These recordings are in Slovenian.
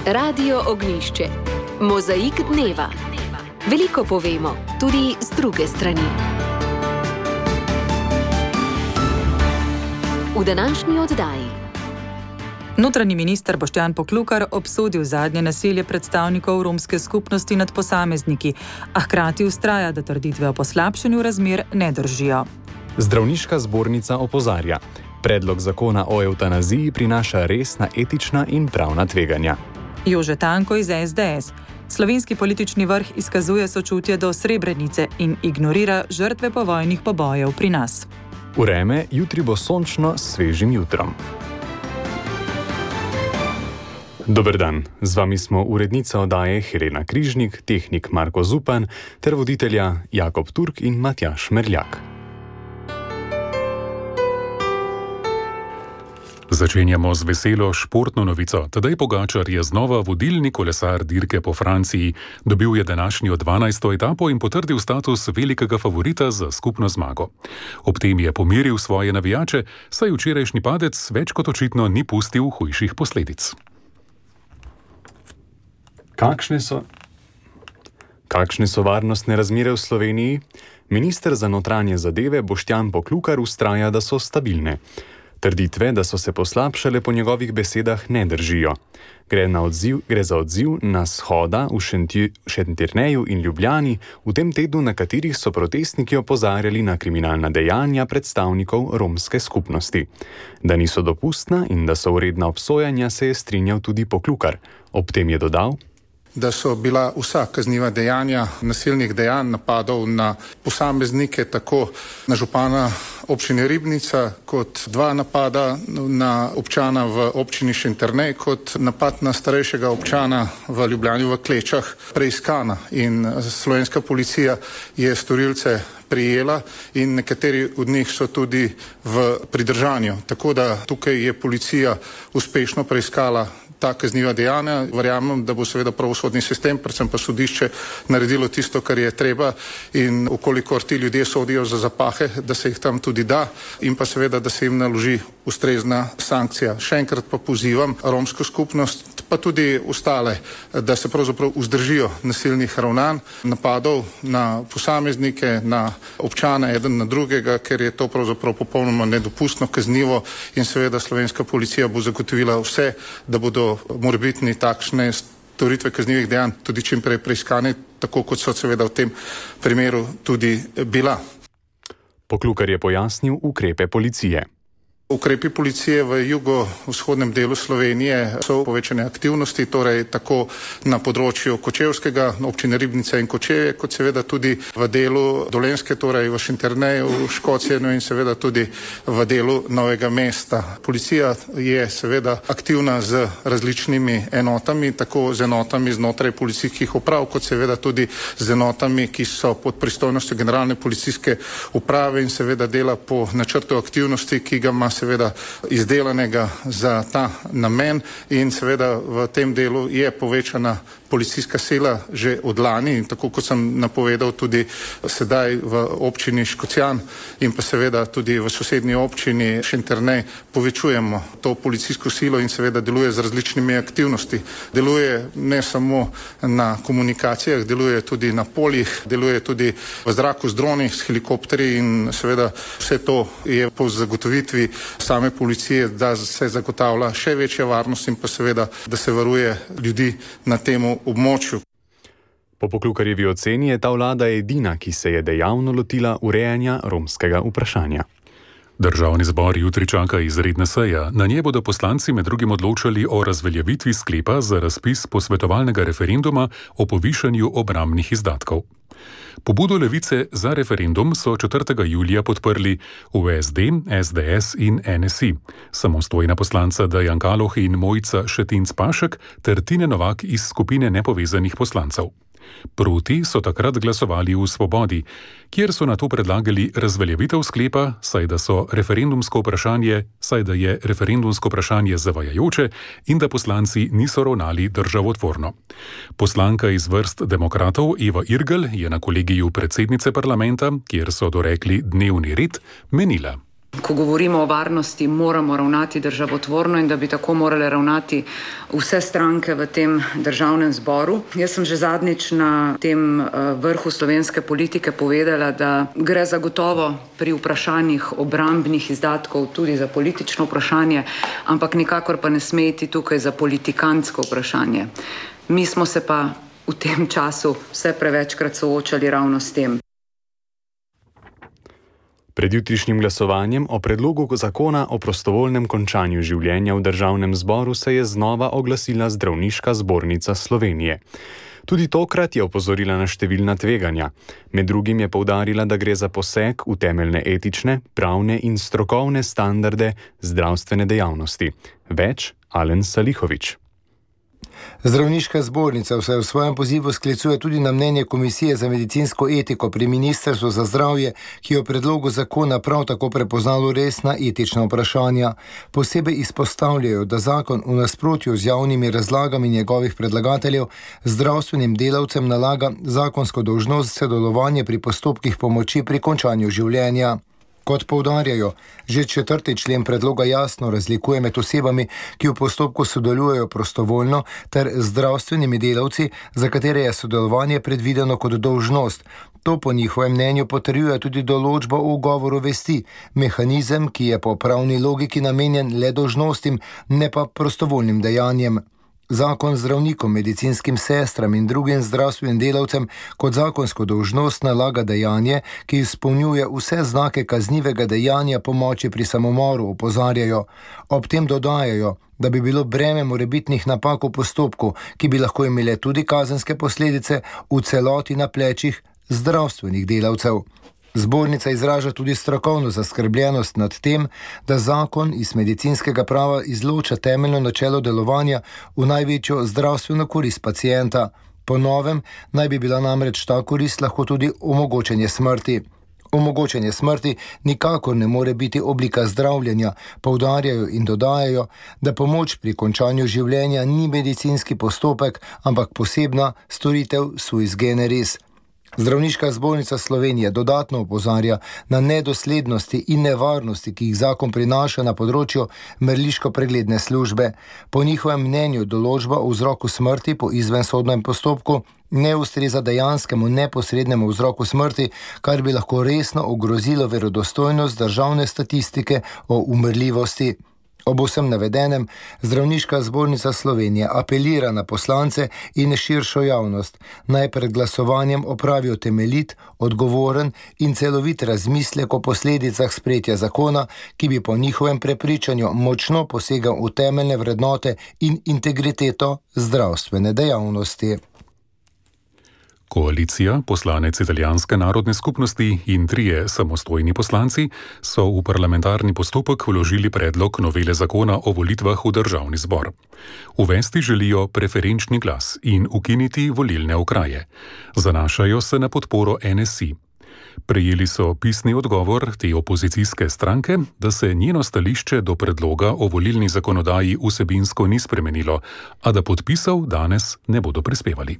Radio Ognjišče. Mozaik dneva. Veliko povemo, tudi z druge strani. V današnji oddaji. Notranji minister Boštjan Poklukar obsodil zadnje nasilje predstavnikov romske skupnosti nad posamezniki, a hkrati vztraja, da trditve o poslabšanju razmer ne držijo. Zdravniška zbornica opozarja. Predlog zakona o evtanaziji prinaša resna etična in pravna tveganja. Jože Tanko iz SDS. Slovenski politični vrh izkazuje sočutje do Srebrenice in ignorira žrtve povojnih pobojev pri nas. Vreme, jutri bo sončno s svežim jutrom. Dober dan, z vami smo urednica oddaje Helena Križnik, tehnik Marko Zupan ter voditelja Jakob Turk in Matjaž Merljak. Začenjamo z veselo športno novico. Tadej Pogačar je znova vodilni kolesar dirke po Franciji. Dobil je današnjo 12. etapo in potrdil status velikega favorita za skupno zmago. Ob tem je pomiril svoje navijače, saj včerajšnji padec več kot očitno ni pustil hujših posledic. Kakšne so varnostne razmere v Sloveniji? Minister za notranje zadeve Boštjan Poklukar vztraja, da so stabilne. Trditve, da so se poslabšale, po njegovih besedah ne držijo. Gre za odziv na shoda v Šentjerneju in Ljubljani, v tem tednu, na katerih so protestniki opozarjali na kriminalna dejanja predstavnikov romske skupnosti. Da niso dopustna in da so vredna obsojanja, se je strinjal tudi Poklukar. Ob tem je dodal, da so bila vsa kazniva dejanja, nasilnih dejanj, napadov na posameznike, tako na župana občine Ribnica, kot dva napada na občana v občini Šentjernej, kot napad na starejšega občana v Ljubljani v Klečah, preiskana. In slovenska policija je storilce prijela in nekateri od njih so tudi v pridržanju. Tako da tukaj je policija uspešno preiskala ta kazniva dejanja. Verjamem, da bo seveda pravosodni sistem, predvsem pa sodišče, naredilo tisto, kar je treba, in ukolikor ti ljudje sodijo za zapahe, da se jih tam tudi da in pa seveda, da se jim naloži ustrezna sankcija. Še enkrat pa pozivam romsko skupnost, pa tudi ostale, da se pravzaprav vzdržijo nasilnih ravnanj, napadov na posameznike, na občane, eden na drugega, ker je to pravzaprav popolnoma nedopustno, kaznivo, in seveda slovenska policija bo zagotovila vse, da bodo morebitni takšne storitve kaznivih dejanj tudi čim prej preiskane, tako kot so seveda v tem primeru tudi bila. Poklukar je pojasnil ukrepe policije. Ukrepi policije v jugovzhodnem delu Slovenije so povečane aktivnosti, torej tako na področju Kočevskega, občine Ribnica in Kočevje, kot seveda tudi v delu Dolenjske, torej v Šentjerneju, Škocjenu in seveda tudi v delu Novega mesta. Policija je seveda aktivna z različnimi enotami, tako z enotami znotraj policijskih uprav, kot seveda tudi z enotami, ki so pod pristojnostjo generalne policijske uprave, in seveda dela po načrtu aktivnosti, ki ga ima seveda izdelanega za ta namen, in seveda v tem delu je povečana policijska sila že od lani, in tako kot sem napovedal tudi sedaj v občini Škocjan in pa seveda tudi v sosednji občini Šentjernej povečujemo to policijsko silo in seveda deluje z različnimi aktivnosti. Deluje ne samo na komunikacijah, deluje tudi na poljih, deluje tudi v zraku z droni, s helikopterji, in seveda vse to je po zagotovitvi same policije, da se zagotavlja še večja varnost in pa seveda, da se varuje ljudi na temu območju. Po Poklukarjevi oceni je ta vlada edina, ki se je dejavno lotila urejanja romskega vprašanja. Državni zbor jutri čaka izredna seja. Na njej bodo poslanci med drugim odločali o razveljavitvi sklepa za razpis posvetovalnega referenduma o povišanju obrambnih izdatkov. Pobudo Levice za referendum so 4. julija podprli USD, SDS in NSI, samostojna poslanca Dejan Kaloh in Mojca Šetinc Pašek ter Tine Novak iz skupine nepovezanih poslancev. Proti so takrat glasovali v Svobodi, kjer so nato predlagali razveljavitev sklepa, saj da je referendumsko vprašanje zavajajoče in da poslanci niso ravnali državotvorno. Poslanka iz vrst demokratov Eva Irgl je na kolegiju predsednice parlamenta, kjer so dorekli dnevni red, menila. Ko govorimo o varnosti, moramo ravnati državotvorno in da bi tako morale ravnati vse stranke v tem državnem zboru. Jaz sem že zadnjič na tem vrhu slovenske politike povedala, da gre zagotovo pri vprašanjih obrambnih izdatkov tudi za politično vprašanje, ampak nikakor pa ne sme iti tukaj za politikantsko vprašanje. Mi smo se pa v tem času vse prevečkrat soočali ravno s tem. Pred jutrišnjim glasovanjem o predlogu zakona o prostovoljnem končanju življenja v državnem zboru se je znova oglasila Zdravniška zbornica Slovenije. Tudi tokrat je opozorila na številna tveganja. Med drugim je poudarila, da gre za poseg v temeljne etične, pravne in strokovne standarde zdravstvene dejavnosti. Več Alen Salihović. Zdravniška zbornica se v svojem pozivu sklicuje tudi na mnenje Komisije za medicinsko etiko pri Ministrstvu za zdravje, ki je v predlogu zakona prav tako prepoznalo resna etična vprašanja. Posebej izpostavljajo, da zakon v nasprotju z javnimi razlagami njegovih predlagateljev zdravstvenim delavcem nalaga zakonsko dolžnost sodelovanja pri postopkih pomoči pri končanju življenja. Kot poudarjajo, že 4. člen predloga jasno razlikuje med osebami, ki v postopku sodelujejo prostovoljno, ter zdravstvenimi delavci, za katere je sodelovanje predvideno kot dolžnost. To po njihovem mnenju potrjuje tudi določba o ugovoru vesti, mehanizem, ki je po pravni logiki namenjen le dolžnostim, ne pa prostovoljnim dejanjem. Zakon zdravnikom, medicinskim sestram in drugim zdravstvenim delavcem kot zakonsko dolžnost nalaga dejanje, ki izpolnjuje vse znake kaznivega dejanja pomoči pri samomoru, opozarjajo. Ob tem dodajajo, da bi bilo breme morebitnih napak v postopku, ki bi lahko imele tudi kazenske posledice, v celoti na plečih zdravstvenih delavcev. Zbornica izraža tudi strokovno zaskrbljenost nad tem, da zakon iz medicinskega prava izloča temeljno načelo delovanja v največjo zdravstveno korist pacienta. Po novem naj bi bila namreč ta korist lahko tudi omogočenje smrti. Omogočenje smrti nikakor ne more biti oblika zdravljenja, poudarjajo in dodajajo, da pomoč pri končanju življenja ni medicinski postopek, ampak posebna storitev suis generis. Zdravniška zbornica Slovenije dodatno opozarja na nedoslednosti in nevarnosti, ki jih zakon prinaša na področju merliško-pregledne službe. Po njihovem mnenju določba o vzroku smrti po izvensodnem postopku ne ustreza dejanskemu neposrednemu vzroku smrti, kar bi lahko resno ogrozilo verodostojnost državne statistike o umrljivosti. Ob vsem navedenem, Zdravniška zbornica Slovenije apelira na poslance in širšo javnost, naj pred glasovanjem opravijo temeljit, odgovoren in celovit razmislek o posledicah sprejetja zakona, ki bi po njihovem prepričanju močno posegal v temeljne vrednote in integriteto zdravstvene dejavnosti. Koalicija, poslanec italijanske narodne skupnosti in 3 samostojni poslanci so v parlamentarni postopek vložili predlog novele zakona o volitvah v državni zbor. Uvesti želijo preferenčni glas in ukiniti volilne okraje. Zanašajo se na podporo NSI. Prejeli so pisni odgovor te opozicijske stranke, da se njeno stališče do predloga o volilni zakonodaji vsebinsko ni spremenilo, a da podpisov danes ne bodo prispevali.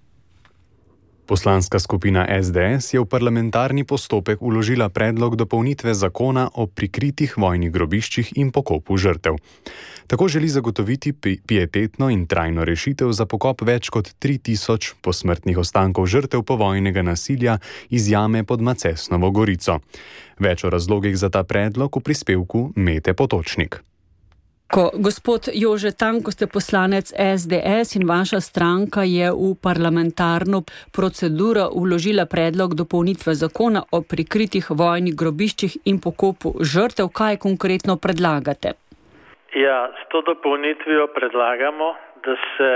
Poslanska skupina SDS je v parlamentarni postopek vložila predlog dopolnitve zakona o prikritih vojnih grobiščih in pokopu žrtev. Tako želi zagotoviti pietetno in trajno rešitev za pokop več kot 3000 posmrtnih ostankov žrtev povojnega nasilja iz jame pod Macesnovo Gorico. Več o razlogih za ta predlog v prispevku Mete Potočnik. Gospod Jože Tanko, ste poslanec SDS in vaša stranka je v parlamentarno proceduro vložila predlog dopolnitve zakona o prikritih vojnih grobiščih in pokopu žrtev. Kaj konkretno predlagate? Ja, s to dopolnitvijo predlagamo, da se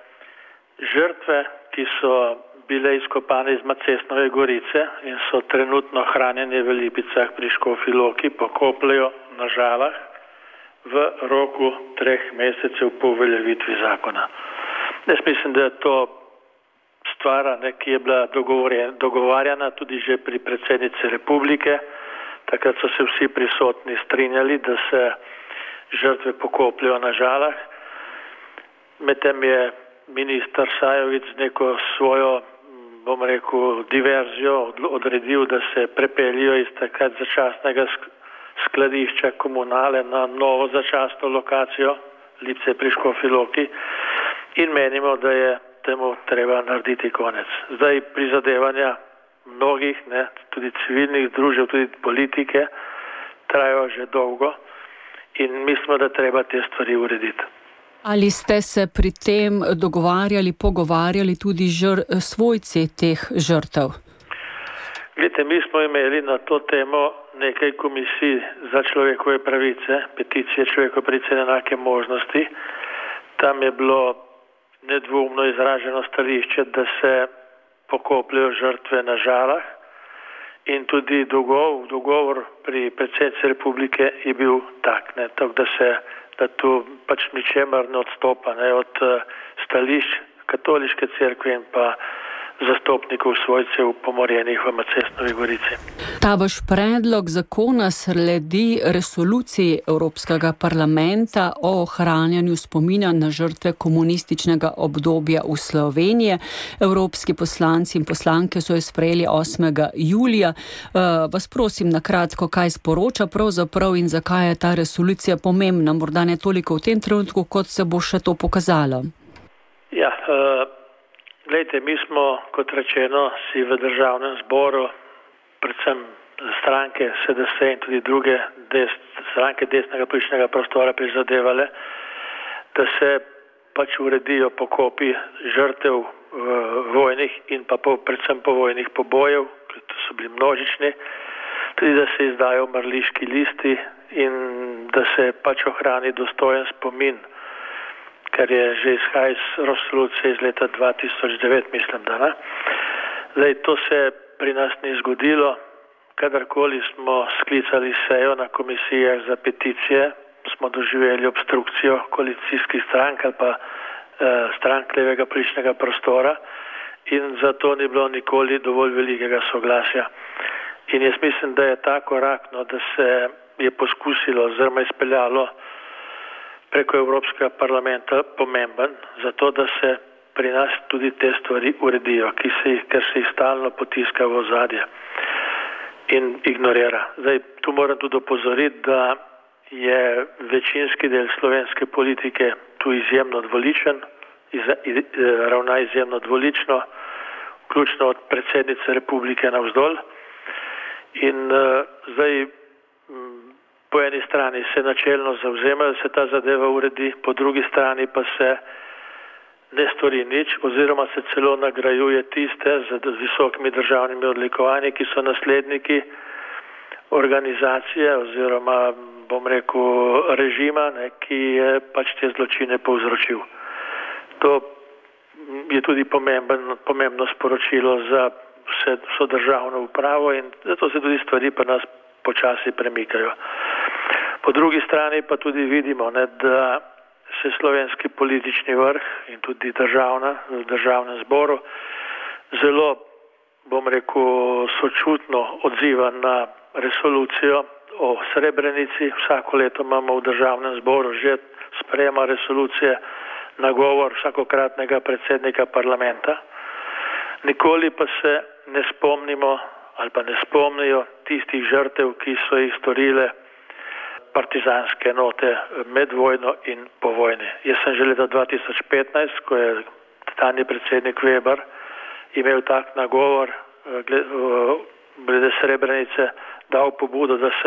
žrtve, ki so bile izkopane iz Macesnove Gorice in so trenutno hranjene v Lipicah pri Škofji Loki, pokopljajo na Žalah v roku 3 mesecev po uveljavitvi zakona. Jaz mislim, da je to stvar, ki je bila dogovarjana tudi že pri predsednici republike. Takrat so se vsi prisotni strinjali, da se žrtve pokopljajo na Žalah. Medtem je minister Sajovic z neko svojo, bom rekel, diverzijo odredil, da se prepeljijo iz takrat začasnega skladišča komunale na novo začasno lokacijo Lipce pri Škofji Loki in menimo, da je temu treba narediti konec. Zdaj prizadevanja mnogih, tudi civilnih družb, tudi politike, trajajo že dolgo in mislimo, da treba te stvari urediti. Ali ste se pri tem pogovarjali tudi svojci teh žrtev? Glejte, mi smo imeli na to temo nekaj komisij za človekove pravice, peticije človekove pravice in enake možnosti. Tam je bilo nedvoumno izraženo stališče, da se pokopljajo žrtve na Žalah in tudi dogovor pri predsednici republike je bil tak, da tu pač ničemer ne odstopa od stališč katoliške cerkve in pa zastopnikov svojcev pomorjenih v Macesnovi Gorici. Ta vaš predlog zakona sledi resoluciji Evropskega parlamenta o ohranjanju spomina na žrtve komunističnega obdobja v Sloveniji. Evropski poslanci in poslanke so jo sprejeli 8. julija. Vas prosim na kratko, kaj sporoča pravzaprav in zakaj je ta resolucija pomembna, morda ne toliko v tem trenutku, kot se bo še to pokazalo. Ja, glejte, mi smo, kot rečeno, si v državnem zboru, predvsem stranke SDS in tudi druge stranke desnega političnega prostora prizadevale, da se pač uredijo pokopi žrtev vojnih in pa predvsem povojnih pobojev, ki so bili množični, tudi da se izdajo mrliški listi in da se pač ohrani dostojen spomin, kar je že izhaja iz resolucije iz leta 2009, mislim, da ne. Zdaj, to se pri nas ni zgodilo. Kadarkoli smo sklicali sejo na komisijah za peticije, smo doživeli obstrukcijo koalicijskih strank ali pa strank levega političnega prostora in zato ni bilo nikoli dovolj velikega soglasja. In jaz mislim, da je ta korak, da se je poskusilo oziroma izpeljalo preko Evropskega parlamenta pomemben, zato da se pri nas tudi te stvari uredijo, ker se jih stalno potiska v ozadje in ignorira. Zdaj, tu moram tudi opozoriti, da je večinski del slovenske politike tu izjemno dvoličen, ravna izjemno dvolično, vključno od predsednice republike navzdol. In zdaj po eni strani se načelno zavzemajo, da se ta zadeva uredi, po drugi strani pa se ne stori nič oziroma se celo nagrajuje tiste z visokimi državnimi odlikovanji, ki so nasledniki organizacije oziroma, bom rekel, režima, ki je pač te zločine povzročil. To je tudi pomembno sporočilo za vso državno upravo in zato se tudi stvari pri nas počasi premikajo. Po drugi strani pa tudi vidimo, da se slovenski politični vrh in tudi v državnem zboru zelo, bom rekel, sočutno odziva na resolucijo o Srebrenici. Vsako leto imamo v državnem zboru že sprejema resolucije na govor vsakokratnega predsednika parlamenta. Nikoli pa se ne spomnimo ali pa ne spomnijo tistih žrtev, ki so jih storile partizanske enote med vojno in po vojni. Jaz sem že leta 2015, ko je tedajni predsednik Weber imel tak nagovor glede Srebrenice, dal pobudo, da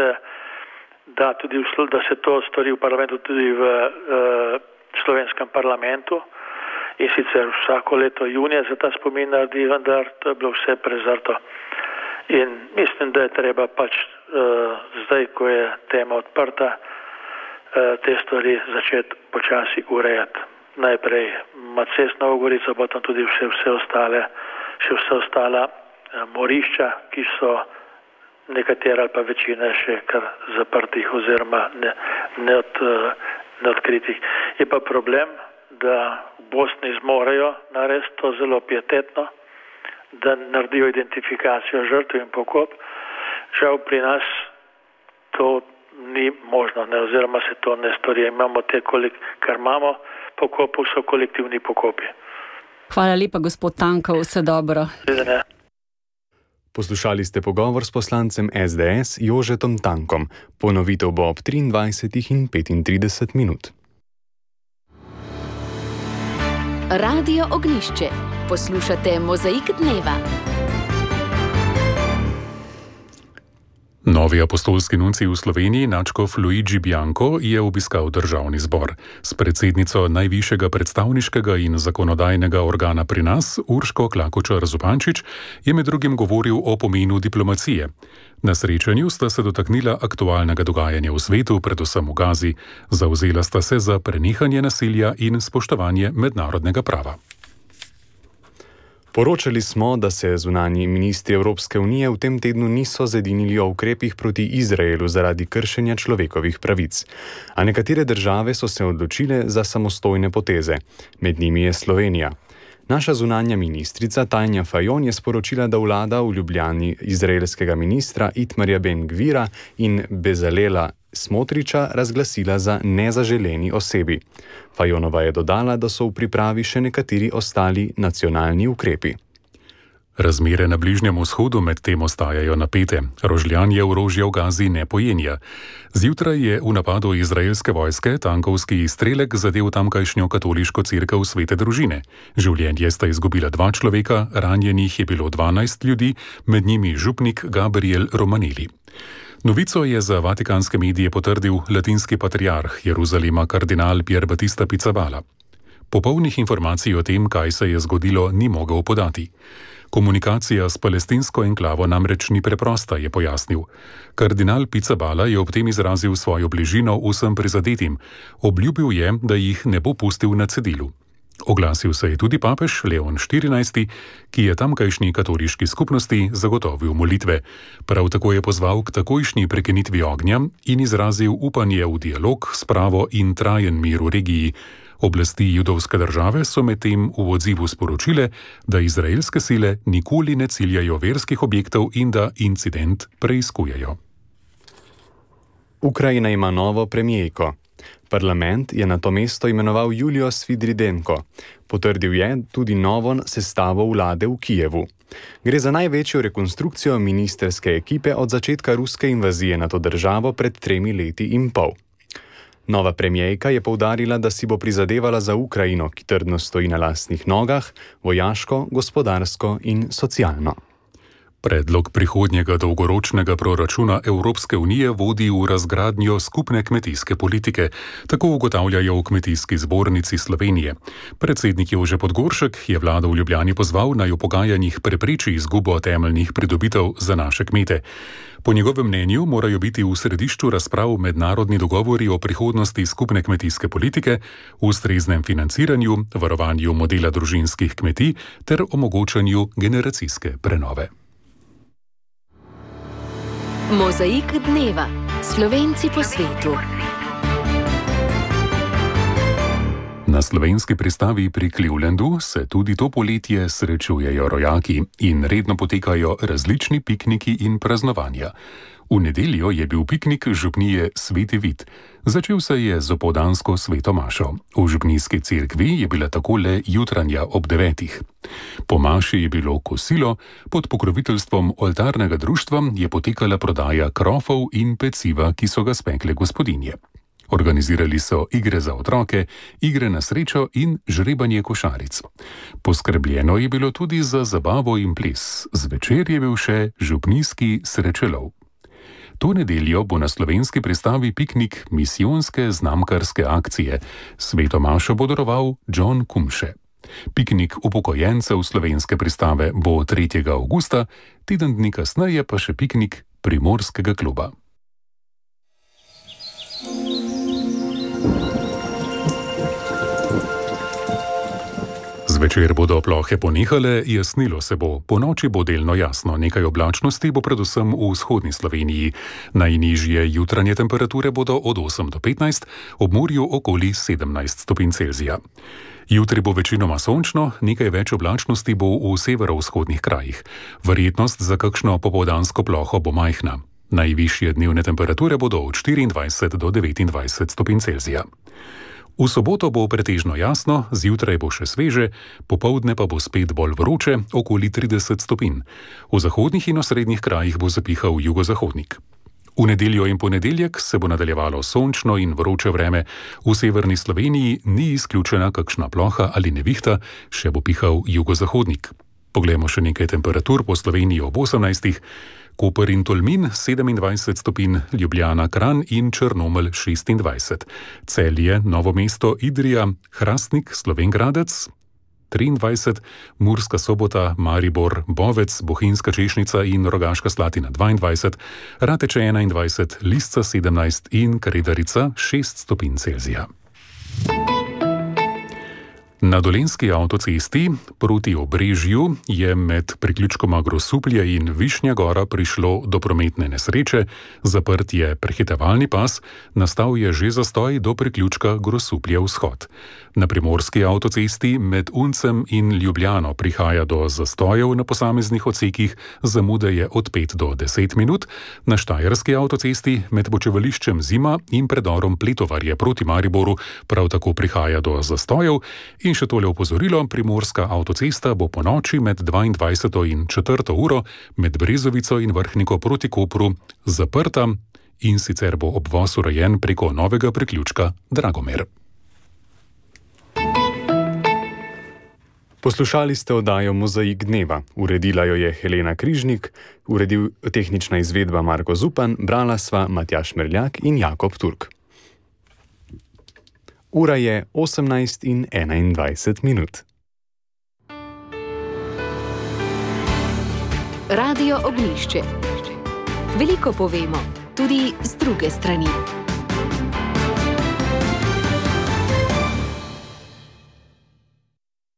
se to stori v parlamentu, tudi v slovenskem parlamentu in sicer vsako leto junija za ta spomin naredi, vendar to je bilo vse prezrto. In mislim, da je treba pač zdaj, ko je tema odprta, te stvari začeti počasi urejati. Najprej Macesnovo Gorico, potem tudi vse ostala morišča, ki so nekatera ali pa večina še kar zaprtih oziroma neodkritih. Je pa problem, da v Bosni zmorejo narediti to zelo pietetno, da naredijo identifikacijo žrtev in pokop. Žal pri nas to ni možno, oziroma se to ne stori. Imamo kar imamo pokopov, so kolektivni pokopi. Hvala lepa, gospod Tanko, vse dobro. Poslušali ste pogovor s poslancem SDS Jožetom Tankom. Ponovitev bo ob 23 in 35 minut. Radio Ognjišče. Poslušate Mozaik dneva. Novi apostolski nuncij v Sloveniji, nadškof Luigi Bianco, je obiskal državni zbor. S predsednico najvišjega predstavniškega in zakonodajnega organa pri nas, Urško Klakočar Zupančič, je med drugim govoril o pomenu diplomacije. Na srečanju sta se dotaknila aktualnega dogajanja v svetu, predvsem v Gazi. Zavzela sta se za prenehanje nasilja in spoštovanje mednarodnega prava. Poročali smo, da se zunanji ministri Evropske unije v tem tednu niso zedinili o ukrepih proti Izraelu zaradi kršenja človekovih pravic. A nekatere države so se odločile za samostojne poteze. Med njimi je Slovenija. Naša zunanja ministrica Tanja Fajon je sporočila, da vlada v Ljubljani izraelskega ministra Itmarja Ben-Gvira in Bezalela Smotriča razglasila za nezaželeni osebi. Fajonova je dodala, da so v pripravi še nekateri ostali nacionalni ukrepi. Razmere na Bližnjem vzhodu medtem ostajajo napete. Rožljanje orožja v Gazi ne pojenja. Zjutraj je v napadu izraelske vojske tankovski izstrelek zadel tamkajšnjo katoliško cerkev Svete družine. Življenje sta izgubila 2 človeka, ranjenih je bilo 12 ljudi, med njimi župnik Gabriel Romanelli. Novico je za vatikanske medije potrdil latinski patriarh Jeruzalema kardinal Pier Battista Pizzaballa. Popolnih informacij o tem, kaj se je zgodilo, ni mogel podati. Komunikacija s palestinsko enklavo namreč ni preprosta, je pojasnil. Kardinal Pizzaballa je ob tem izrazil svojo bližino vsem prizadetim. Obljubil je, da jih ne bo pustil na cedilu. Oglasil se je tudi papež Leon XIV, ki je tamkajšnji katoliški skupnosti zagotovil molitve. Prav tako je pozval k takojšnji prekinitvi ognja in izrazil upanje v dialog, spravo in trajen mir v regiji. Oblasti judovske države so medtem v odzivu sporočile, da izraelske sile nikoli ne ciljajo verskih objektov in da incident preiskujejo. Ukrajina ima novo premijejko. Parlament je na to mesto imenoval Julijo Sviridenko. Potrdil je tudi novo sestavo vlade v Kijevu. Gre za največjo rekonstrukcijo ministrske ekipe od začetka ruske invazije na to državo pred 3 leti in pol. Nova premijejka je poudarila, da si bo prizadevala za Ukrajino, ki trdno stoji na lastnih nogah, vojaško, gospodarsko in socialno. Predlog prihodnjega dolgoročnega proračuna Evropske unije vodi v razgradnjo skupne kmetijske politike, tako ugotavljajo v Kmetijski zbornici Slovenije. Predsednik Jože Podgoršek je vlado v Ljubljani pozval, naj v pogajanjih prepreči izgubo temeljnih pridobitev za naše kmete. Po njegovem mnenju morajo biti v središču razprav mednarodni dogovori o prihodnosti skupne kmetijske politike, ustreznem financiranju, varovanju modela družinskih kmetij ter omogočanju generacijske prenove. Mozaik dneva. Slovenci po svetu. Na slovenski pristavi pri Clevelandu se tudi to poletje srečujejo rojaki in redno potekajo različni pikniki in praznovanja. V nedeljo je bil piknik župnije Sveti Vid. Začel se je z opoldansko sveto mašo. V župnijski cerkvi je bila tako le jutranja ob 9. Po maši je bilo kosilo, pod pokroviteljstvom oltarnega društva je potekala prodaja krofov in peciva, ki so ga spekle gospodinje. Organizirali so igre za otroke, igre na srečo in žrebanje košaric. Poskrbljeno je bilo tudi za zabavo in ples. Zvečer je bil še župnijski srečelov. To nedeljo bo na slovenski pristavi piknik misijonske znamkarske akcije. Sveto mašo bo daroval John Kumše. Piknik upokojencev slovenske pristave bo 3. avgusta, teden dni kasneje pa še piknik Primorskega kluba. Zvečer bodo plohe ponehale, jasnilo se bo. Ponoči bo delno jasno, nekaj oblačnosti bo predvsem v vzhodni Sloveniji. Najnižje jutranje temperature bodo od 8 do 15, ob morju okoli 17 stopinj Celzija. Jutri bo večinoma sončno, nekaj več oblačnosti bo v severovzhodnih krajih. Verjetnost za kakšno popoldansko ploho bo majhna. Najvišje dnevne temperature bodo od 24 do 29 stopinj Celzija. V soboto bo pretežno jasno, zjutraj bo še sveže, popoldne pa bo spet bolj vroče, okoli 30 stopinj. V zahodnih in osrednjih krajih bo zapihal jugozahodnik. V nedeljo in ponedeljek se bo nadaljevalo sončno in vroče vreme. V severni Sloveniji ni izključena kakšna ploha ali nevihta, še bo pihal jugozahodnik. Poglejmo še nekaj temperatur po Sloveniji ob 18. Koper in Tolmin 27 stopinj, Ljubljana, Kranj in Črnomelj 26. Celje, Novo mesto, Idrija, Hrastnik, Slovenj Gradec 23, Murska Sobota, Maribor, Bovec, Bohinjska Češnica in Rogaška Slatina 22, Rateče 21, Lisca 17 in Kredarica 6 stopinj Celzija. Na Dolenjski avtocesti proti Obrežju je med priključkoma Grosuplje in Višnja Gora prišlo do prometne nesreče, zaprt je prehitevalni pas, nastal je že zastoj do priključka Grosuplje vzhod. Na Primorski avtocesti med Uncem in Ljubljano prihaja do zastojev na posameznih odsekih, zamude je od 5 do 10 minut, na Štajerski avtocesti med počivališčem Zima in predorom Pletovarje proti Mariboru prav tako prihaja do zastojev. In še tole opozorilo, Primorska avtocesta bo po noči med 22. in 4. uro med Brezovico in Vrhniko proti Kopru zaprta in sicer bo obvoz urejen preko novega priključka Dragomer. Poslušali ste oddajo Mozaik dneva. Uredila jo je Helena Križnik, uredil tehnična izvedba Marko Zupan, brala sva Matjaž Merljak in Jakob Turk. Ura je 18:21 minut. Radio Ognjišče. Veliko povemo, tudi z druge strani.